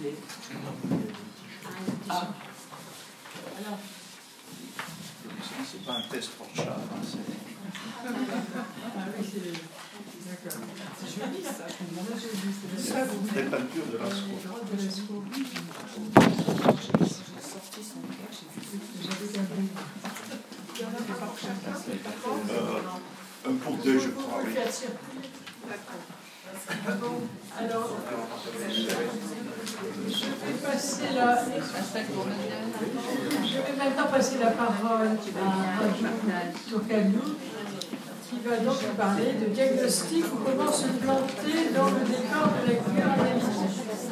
C'est pas un test pour le chat. C'est joli ça. C'est des peintures de Lascaux. Un pour deux, je crois. Oui. Alors, je vais passer la... Je vais maintenant passer la parole à Tokanu, qui va donc nous parler de diagnostic ou comment se planter dans le décor de la criminalité.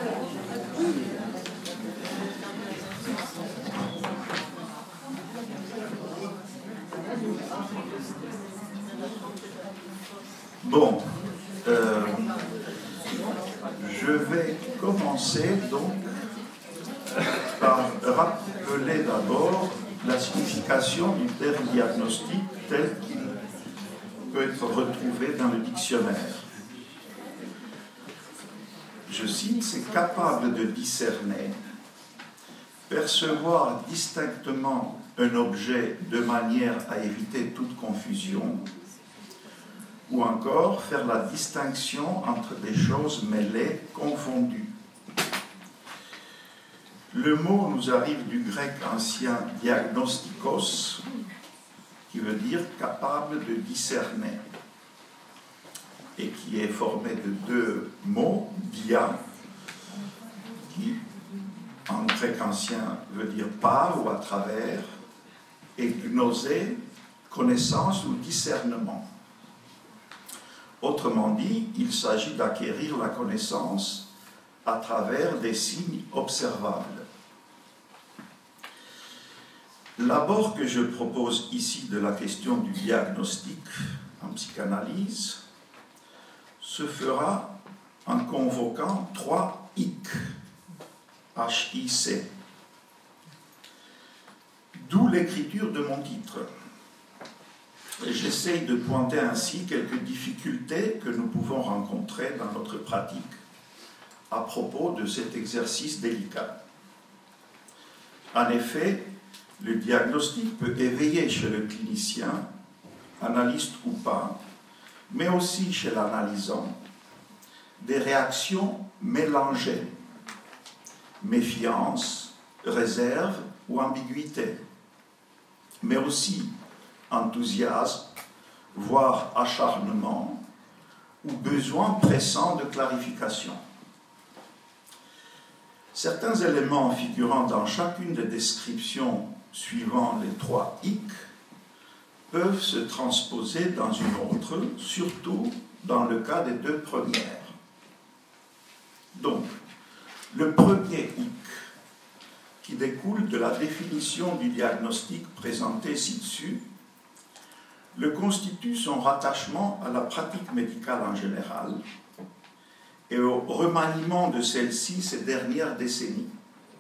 Bon, je vais commencer donc par rappeler d'abord la signification du terme diagnostic tel qu'il peut être retrouvé dans le dictionnaire. Je cite, c'est capable de discerner, percevoir distinctement un objet de manière à éviter toute confusion, ou encore faire la distinction entre des choses mêlées, confondues. Le mot nous arrive du grec ancien diagnostikos, qui veut dire capable de discerner, et qui est formé de deux mots, dia, qui en grec ancien veut dire par ou à travers, et gnosé, connaissance ou discernement. Autrement dit, il s'agit d'acquérir la connaissance à travers des signes observables. L'abord que je propose ici de la question du diagnostic en psychanalyse se fera en convoquant trois hic, H-I-C, d'où l'écriture de mon titre. J'essaye de pointer ainsi quelques difficultés que nous pouvons rencontrer dans notre pratique à propos de cet exercice délicat. En effet, le diagnostic peut éveiller chez le clinicien, analyste ou pas, mais aussi chez l'analysant, des réactions mélangées, méfiance, réserve ou ambiguïté, mais aussi enthousiasme, voire acharnement, ou besoin pressant de clarification. Certains éléments figurant dans chacune des descriptions suivant les trois hic peuvent se transposer dans une autre, surtout dans le cas des deux premières. Donc, le premier hic, qui découle de la définition du diagnostic présenté ci-dessus, le constitue son rattachement à la pratique médicale en général et au remaniement de celle-ci ces dernières décennies.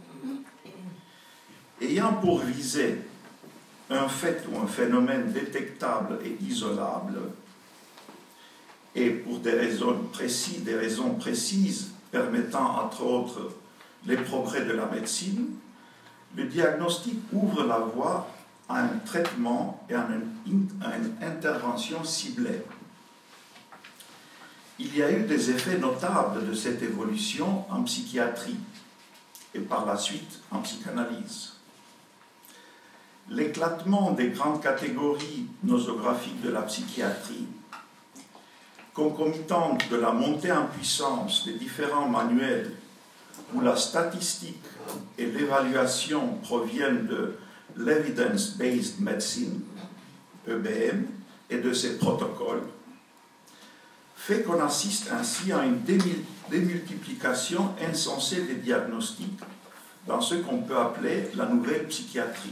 Ayant pour visée un fait ou un phénomène détectable et isolable, et pour des raisons précises permettant entre autres les progrès de la médecine, le diagnostic ouvre la voie à un traitement et à une intervention ciblée. Il y a eu des effets notables de cette évolution en psychiatrie et par la suite en psychanalyse. L'éclatement des grandes catégories nosographiques de la psychiatrie, concomitante de la montée en puissance des différents manuels où la statistique et l'évaluation proviennent de l'Evidence-Based Medicine, EBM, et de ses protocoles, fait qu'on assiste ainsi à une démultiplication insensée des diagnostics dans ce qu'on peut appeler la nouvelle psychiatrie.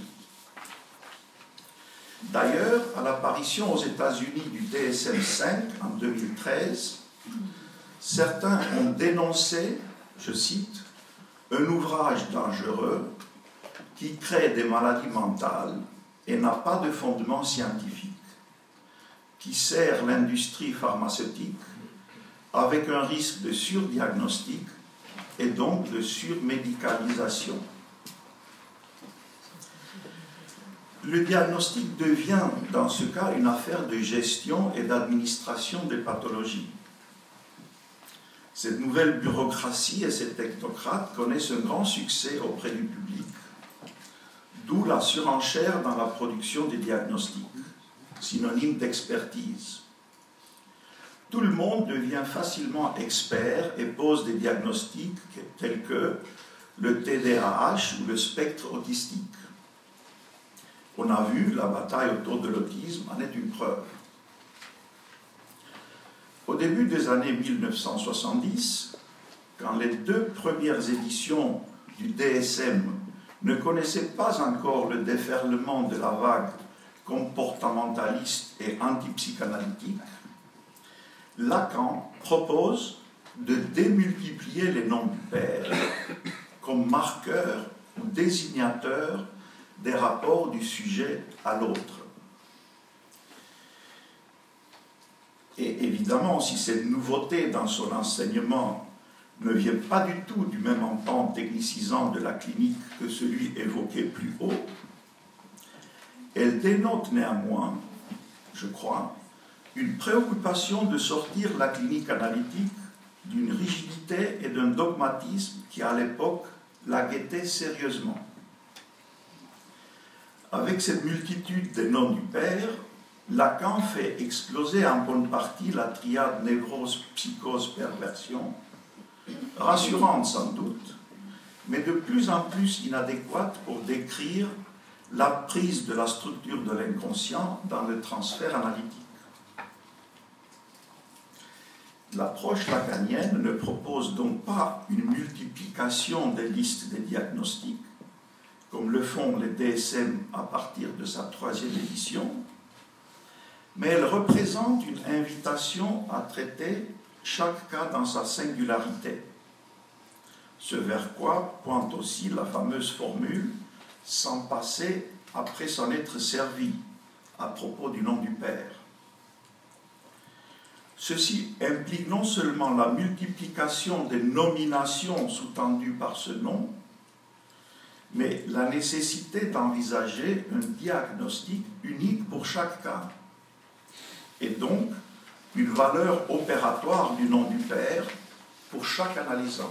D'ailleurs, à l'apparition aux États-Unis du DSM-5 en 2013, certains ont dénoncé, je cite, un ouvrage dangereux qui crée des maladies mentales et n'a pas de fondement scientifique, qui sert l'industrie pharmaceutique avec un risque de surdiagnostic et donc de surmédicalisation. Le diagnostic devient, dans ce cas, une affaire de gestion et d'administration des pathologies. Cette nouvelle bureaucratie et ces technocrates connaissent un grand succès auprès du public, d'où la surenchère dans la production des diagnostics, synonyme d'expertise. Tout le monde devient facilement expert et pose des diagnostics tels que le TDAH ou le spectre autistique. On a vu, la bataille autour de l'autisme en est une preuve. Au début des années 1970, quand les 2 premières éditions du DSM ne connaissaient pas encore le déferlement de la vague comportementaliste et antipsychanalytique, Lacan propose de démultiplier les noms du père comme marqueur ou désignateur des rapports du sujet à l'autre. Et évidemment, si cette nouveauté dans son enseignement ne vient pas du tout du même empan technicisant de la clinique que celui évoqué plus haut, elle dénote néanmoins, je crois, une préoccupation de sortir la clinique analytique d'une rigidité et d'un dogmatisme qui, à l'époque, la guettait sérieusement. Avec cette multitude des noms du père, Lacan fait exploser en bonne partie la triade névrose, psychose, perversion, rassurante sans doute, mais de plus en plus inadéquate pour décrire la prise de la structure de l'inconscient dans le transfert analytique. L'approche lacanienne ne propose donc pas une multiplication des listes des diagnostics, comme le font les DSM à partir de sa 3e édition, mais elle représente une invitation à traiter chaque cas dans sa singularité, ce vers quoi pointe aussi la fameuse formule « sans passer après s'en être servi » à propos du nom du Père. Ceci implique non seulement la multiplication des nominations sous-tendues par ce nom, mais la nécessité d'envisager un diagnostic unique pour chaque cas, et donc une valeur opératoire du nom du Père pour chaque analysant.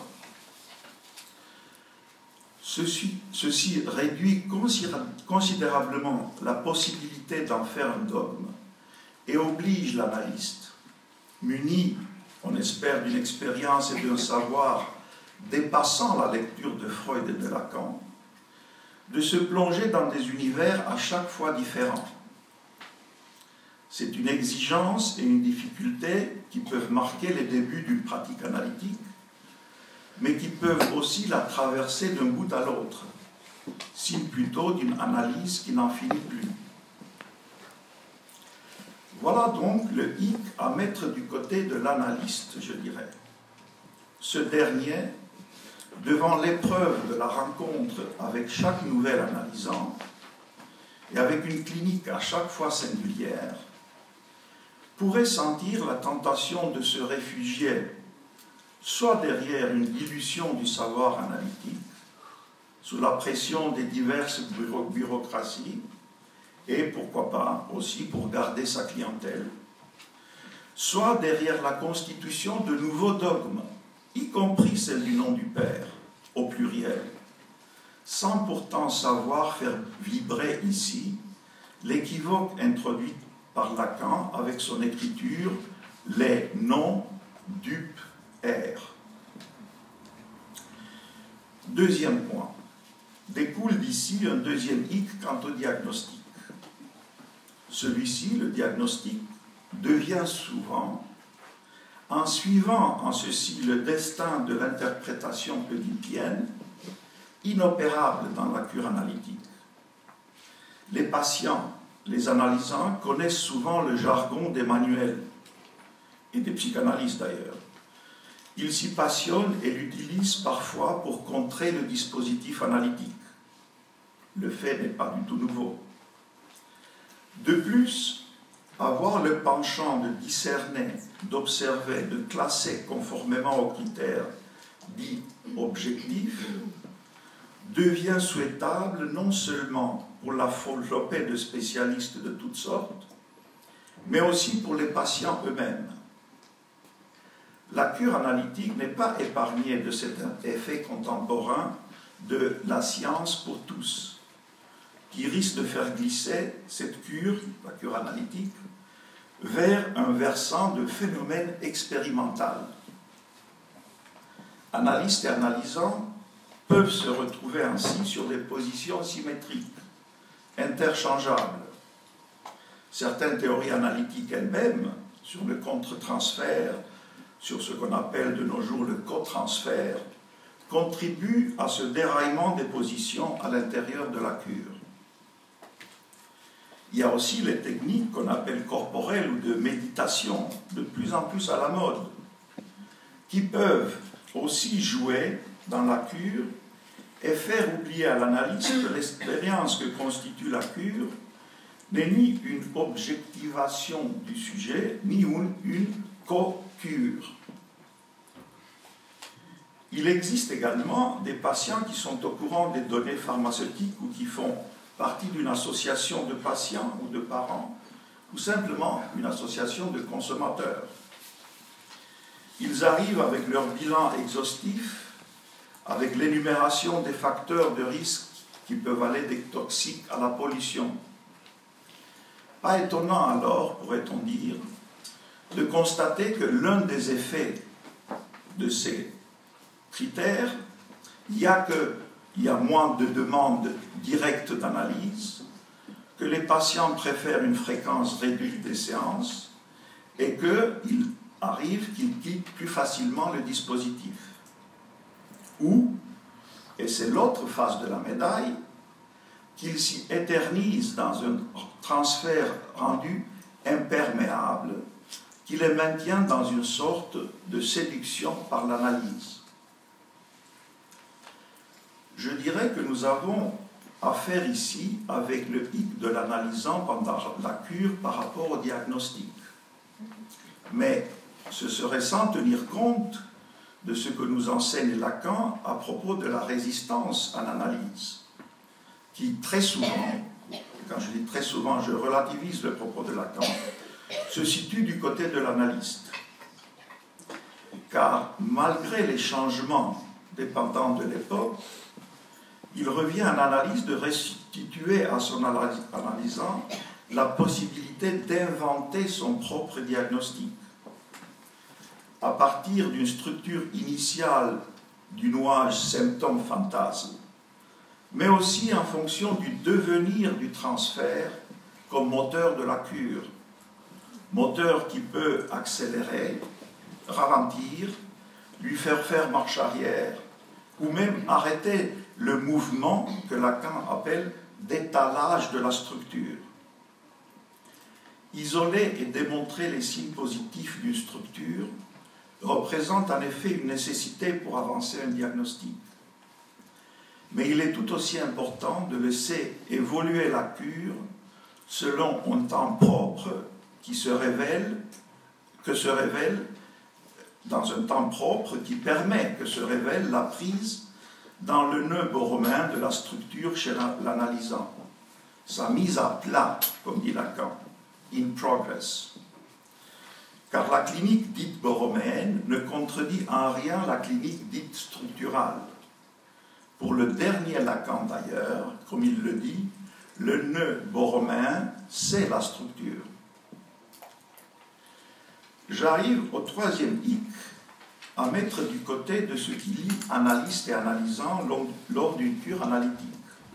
Ceci réduit considérablement la possibilité d'en faire un dogme et oblige l'analyste, muni, on espère, d'une expérience et d'un savoir dépassant la lecture de Freud et de Lacan, de se plonger dans des univers à chaque fois différents. C'est une exigence et une difficulté qui peuvent marquer les débuts d'une pratique analytique, mais qui peuvent aussi la traverser d'un bout à l'autre, signe plutôt d'une analyse qui n'en finit plus. Voilà donc le hic à mettre du côté de l'analyste, je dirais. Ce dernier, devant l'épreuve de la rencontre avec chaque nouvel analysant, et avec une clinique à chaque fois singulière, pourrait sentir la tentation de se réfugier soit derrière une dilution du savoir analytique, sous la pression des diverses bureaucraties, et pourquoi pas aussi pour garder sa clientèle, soit derrière la constitution de nouveaux dogmes, y compris celle du nom du Père, au pluriel, sans pourtant savoir faire vibrer ici l'équivoque introduit par Lacan avec son écriture « les noms dup R ». Deuxième point. Découle d'ici un deuxième hic quant au diagnostic. Celui-ci, le diagnostic, devient souvent, en suivant en ceci le destin de l'interprétation oedipienne, inopérable dans la cure analytique. Les patients, les analysants, connaissent souvent le jargon des manuels, et des psychanalystes d'ailleurs. Ils s'y passionnent et l'utilisent parfois pour contrer le dispositif analytique. Le fait n'est pas du tout nouveau. De plus, avoir le penchant de discerner, d'observer, de classer conformément aux critères dit objectif, devient souhaitable non seulement pour la flopée de spécialistes de toutes sortes, mais aussi pour les patients eux-mêmes. La cure analytique n'est pas épargnée de cet effet contemporain de la science pour tous, qui risque de faire glisser cette cure, la cure analytique, vers un versant de phénomène expérimental. Analystes et analysants peuvent se retrouver ainsi sur des positions symétriques, interchangeables. Certaines théories analytiques elles-mêmes, sur le contre-transfert, sur ce qu'on appelle de nos jours le cotransfert, contribuent à ce déraillement des positions à l'intérieur de la cure. Il y a aussi les techniques qu'on appelle corporelles ou de méditation, de plus en plus à la mode, qui peuvent aussi jouer dans la cure et faire oublier à l'analyste que l'expérience que constitue la cure n'est ni une objectivation du sujet, ni une co-cure. Il existe également des patients qui sont au courant des données pharmaceutiques ou qui font partie d'une association de patients ou de parents, ou simplement une association de consommateurs. Ils arrivent avec leur bilan exhaustif, avec l'énumération des facteurs de risque qui peuvent aller des toxiques à la pollution. Pas étonnant alors, pourrait-on dire, de constater que l'un des effets de ces critères, il y a moins de demandes directes d'analyse, que les patients préfèrent une fréquence réduite des séances et qu'il arrive qu'ils quittent plus facilement le dispositif. Ou, et c'est l'autre face de la médaille, qu'ils s'y éternisent dans un transfert rendu imperméable qui les maintient dans une sorte de séduction par l'analyse. Je dirais que nous avons affaire ici avec le hic de l'analysant pendant la cure par rapport au diagnostic. Mais ce serait sans tenir compte de ce que nous enseigne Lacan à propos de la résistance à l'analyse, qui très souvent, quand je dis très souvent, je relativise le propos de Lacan, se situe du côté de l'analyste. Car malgré les changements dépendants de l'époque, il revient à l'analyste de restituer à son analysant la possibilité d'inventer son propre diagnostic. À partir d'une structure initiale du nuage symptôme-fantasme, mais aussi en fonction du devenir du transfert comme moteur de la cure, moteur qui peut accélérer, ralentir, lui faire marche arrière, ou même arrêter le mouvement que Lacan appelle d'étalage de la structure. Isoler et démontrer les signes positifs d'une structure représente en effet une nécessité pour avancer un diagnostic. Mais il est tout aussi important de laisser évoluer la cure selon un temps propre que se révèle dans un temps propre qui permet que se révèle la prise dans le nœud borroméen de la structure chez l'analysant. Sa mise à plat, comme dit Lacan, in progress. Car la clinique dite borroméenne ne contredit en rien la clinique dite structurale. Pour le dernier Lacan d'ailleurs, comme il le dit, le nœud borroméen, c'est la structure. J'arrive au troisième hic, à mettre du côté de ce qui lie analyste et analysant lors d'une cure analytique,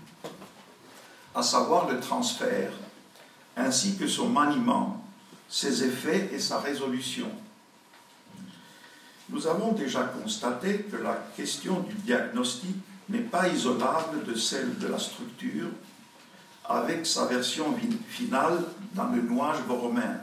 à savoir le transfert, ainsi que son maniement, ses effets et sa résolution. Nous avons déjà constaté que la question du diagnostic n'est pas isolable de celle de la structure, avec sa version finale dans le nuage borroméen.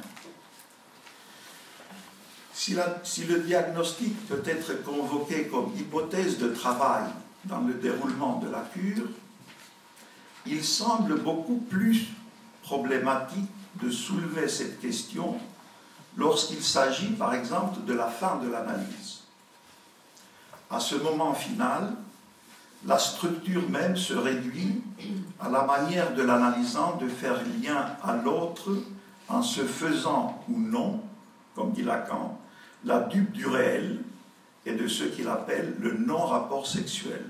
Si le diagnostic peut être convoqué comme hypothèse de travail dans le déroulement de la cure, il semble beaucoup plus problématique de soulever cette question lorsqu'il s'agit, par exemple, de la fin de l'analyse. À ce moment final, la structure même se réduit à la manière de l'analysant de faire lien à l'autre en se faisant ou non, comme dit Lacan, la dupe du réel et de ce qu'il appelle le non-rapport sexuel.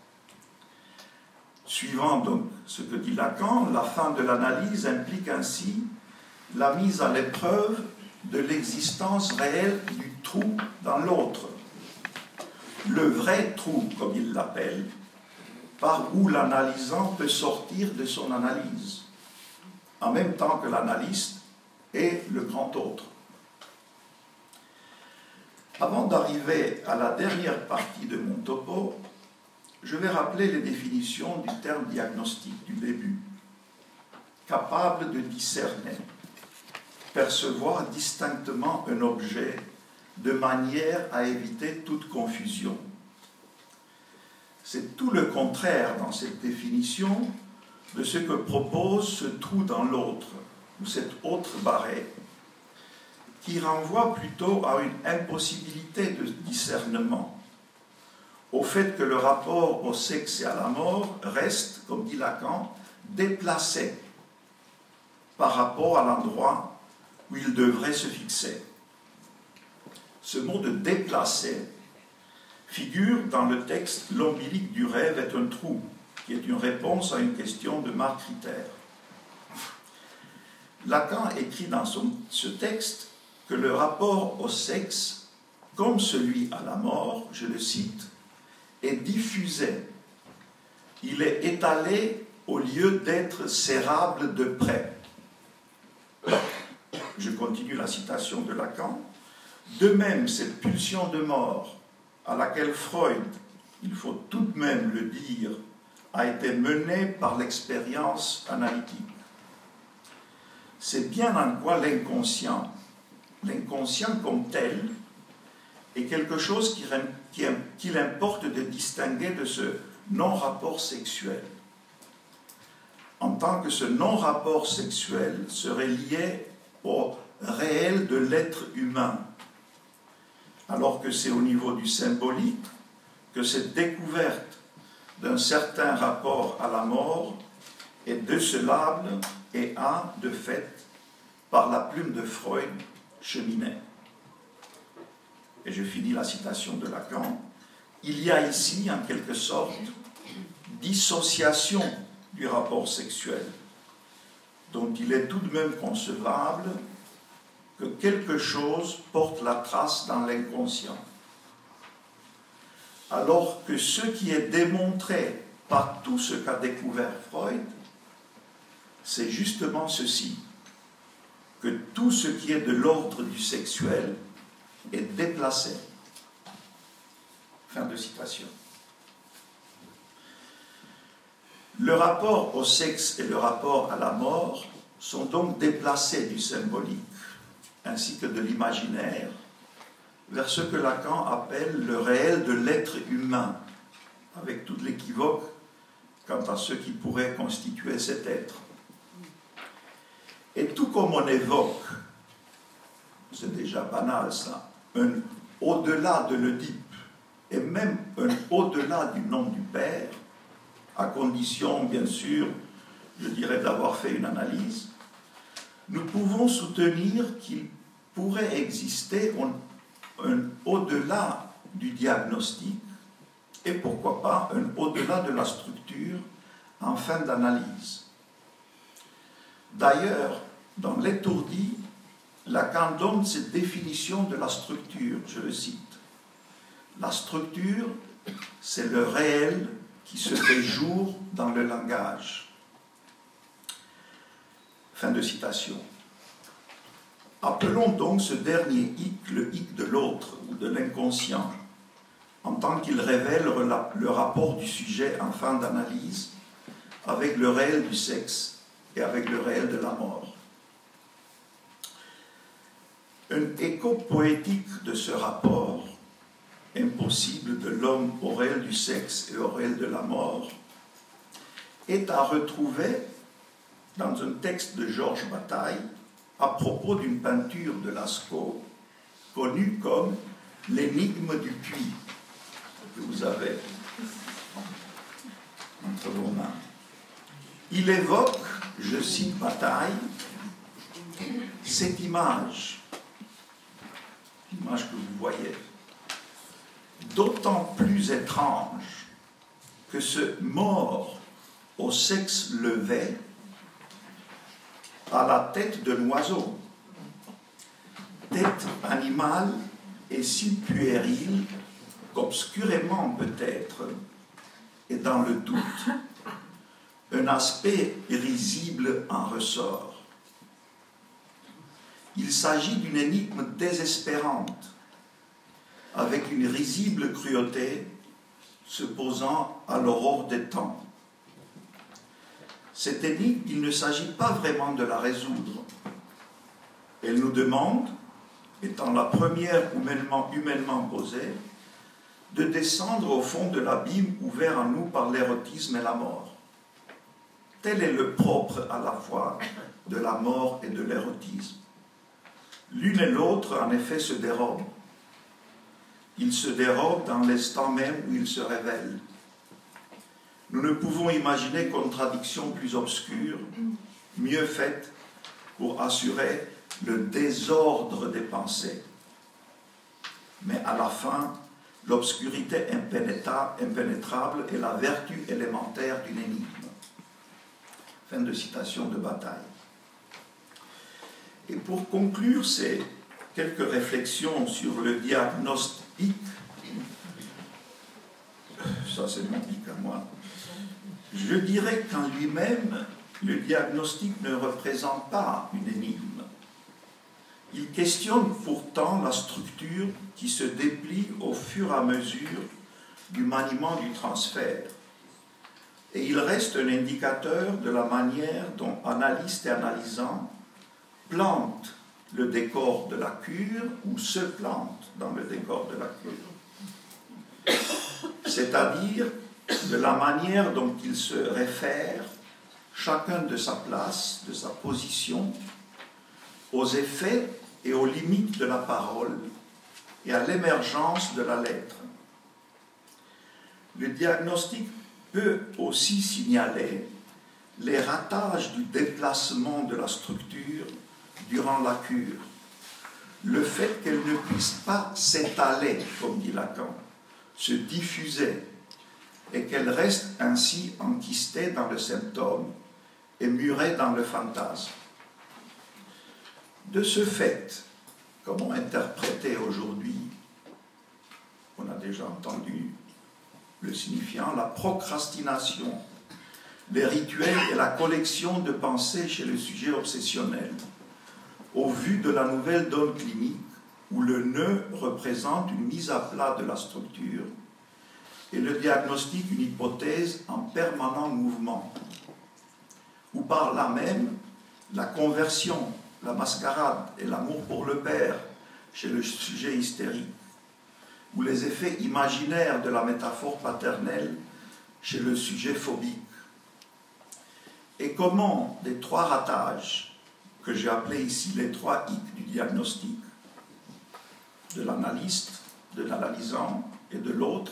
Suivant donc ce que dit Lacan, la fin de l'analyse implique ainsi la mise à l'épreuve de l'existence réelle du trou dans l'autre. Le vrai trou, comme il l'appelle, par où l'analysant peut sortir de son analyse, en même temps que l'analyste et le grand autre. Avant d'arriver à la dernière partie de mon topo, je vais rappeler les définitions du terme diagnostic du début. Capable de discerner, percevoir distinctement un objet de manière à éviter toute confusion. C'est tout le contraire dans cette définition de ce que propose ce trou dans l'autre, ou cette autre barrée, qui renvoie plutôt à une impossibilité de discernement, au fait que le rapport au sexe et à la mort reste, comme dit Lacan, déplacé par rapport à l'endroit où il devrait se fixer. Ce mot de déplacer figure dans le texte « L'ombilique du rêve est un trou », qui est une réponse à une question de Marc Ritter. Lacan écrit dans ce texte que le rapport au sexe, comme celui à la mort, je le cite, est diffusé. Il est étalé au lieu d'être serrable de près. Je continue la citation de Lacan. De même, cette pulsion de mort, à laquelle Freud, il faut tout de même le dire, a été menée par l'expérience analytique. C'est bien en quoi l'inconscient comme tel, est quelque chose qu'il importe de distinguer de ce non-rapport sexuel, en tant que ce non-rapport sexuel serait lié au réel de l'être humain, alors que c'est au niveau du symbolique que cette découverte d'un certain rapport à la mort est décelable et a, de fait, par la plume de Freud, cheminé. Et je finis la citation de Lacan. Il y a ici, en quelque sorte, dissociation du rapport sexuel, dont il est tout de même concevable que quelque chose porte la trace dans l'inconscient. Alors que ce qui est démontré par tout ce qu'a découvert Freud, c'est justement ceci, que tout ce qui est de l'ordre du sexuel est déplacé. Fin de citation. Le rapport au sexe et le rapport à la mort sont donc déplacés du symbolique, ainsi que de l'imaginaire, vers ce que Lacan appelle le réel de l'être humain, avec toute l'équivoque quant à ce qui pourrait constituer cet être. Et tout comme on évoque, c'est déjà banal ça, un au-delà de l'Oedipe, et même un au-delà du nom du père, à condition, bien sûr, je dirais, d'avoir fait une analyse, nous pouvons soutenir qu'il pourrait exister un au-delà du diagnostic et pourquoi pas un au-delà de la structure en fin d'analyse. D'ailleurs, dans l'étourdi, Lacan donne cette définition de la structure, je le cite. La structure, c'est le réel qui se fait jour dans le langage. Fin de citation. Appelons donc ce dernier hic le hic de l'autre ou de l'inconscient, en tant qu'il révèle le rapport du sujet en fin d'analyse avec le réel du sexe et avec le réel de la mort. Un écho poétique de ce rapport impossible de l'homme au réel du sexe et au réel de la mort est à retrouver dans un texte de Georges Bataille à propos d'une peinture de Lascaux connue comme l'énigme du puits. que vous avez entre vos mains. Il évoque, je cite Bataille, cette image, l'image que vous voyez, d'autant plus étrange que ce mort au sexe levé a la tête d'un oiseau, tête animale et si puérile qu'obscurément peut-être, et dans le doute, un aspect risible en ressort. Il s'agit d'une énigme désespérante, avec une risible cruauté se posant à l'aurore des temps. Cette énigme, il ne s'agit pas vraiment de la résoudre. Elle nous demande, étant la première humainement posée, de descendre au fond de l'abîme ouvert à nous par l'érotisme et la mort. Tel est le propre à la fois de la mort et de l'érotisme. L'une et l'autre, en effet, se dérobent. Ils se dérobent dans l'instant même où ils se révèlent. Nous ne pouvons imaginer contradiction plus obscure, mieux faite pour assurer le désordre des pensées. Mais à la fin, l'obscurité impénétrable est la vertu élémentaire d'une énigme. Fin de citation de Bataille. Et pour conclure ces quelques réflexions sur le diagnostic, ça c'est mon pic à moi, je dirais qu'en lui-même, le diagnostic ne représente pas une énigme. Il questionne pourtant la structure qui se déplie au fur et à mesure du maniement du transfert. Et il reste un indicateur de la manière dont analystes et analysants plantent le décor de la cure ou se plantent dans le décor de la cure. C'est-à-dire de la manière dont ils se réfèrent, chacun de sa place, de sa position, aux effets et aux limites de la parole et à l'émergence de la lettre. Le diagnostic peut aussi signaler les ratages du déplacement de la structure durant la cure, le fait qu'elle ne puisse pas s'étaler, comme dit Lacan, se diffuser, et qu'elle reste ainsi enquistée dans le symptôme et murée dans le fantasme. De ce fait, comment interpréter aujourd'hui, on a déjà entendu le signifiant, la procrastination, les rituels et la collection de pensées chez le sujet obsessionnel, au vu de la nouvelle donne clinique où le nœud représente une mise à plat de la structure et le diagnostic une hypothèse en permanent mouvement, où par là même la conversion, la mascarade et l'amour pour le père chez le sujet hystérique, ou les effets imaginaires de la métaphore paternelle chez le sujet phobique. Et comment des trois ratages, que j'ai appelés ici les trois hic du diagnostic, de l'analyste, de l'analysant et de l'autre,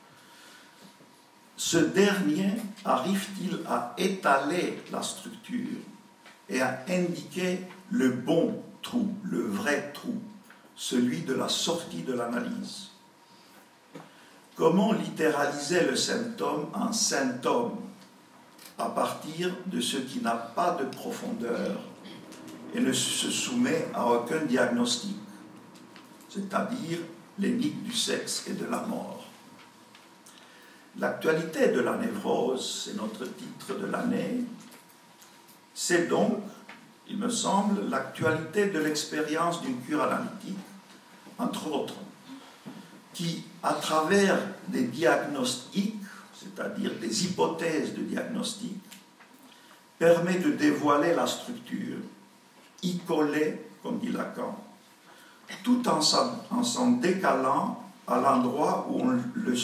ce dernier arrive-t-il à étaler la structure et à indiquer le bon trou, le vrai trou, celui de la sortie de l'analyse? Comment littéraliser le symptôme en symptôme à partir de ce qui n'a pas de profondeur et ne se soumet à aucun diagnostic, c'est-à-dire l'énigme du sexe et de la mort? L'actualité de la névrose, c'est notre titre de l'année, c'est donc, il me semble, l'actualité de l'expérience d'une cure analytique, entre autres, qui, à travers des diagnostics, c'est-à-dire des hypothèses de diagnostic, permet de dévoiler la structure, y coller, comme dit Lacan, tout en s'en décalant à l'endroit où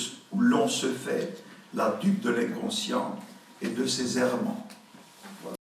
l'on se fait la dupe de l'inconscient et de ses errements.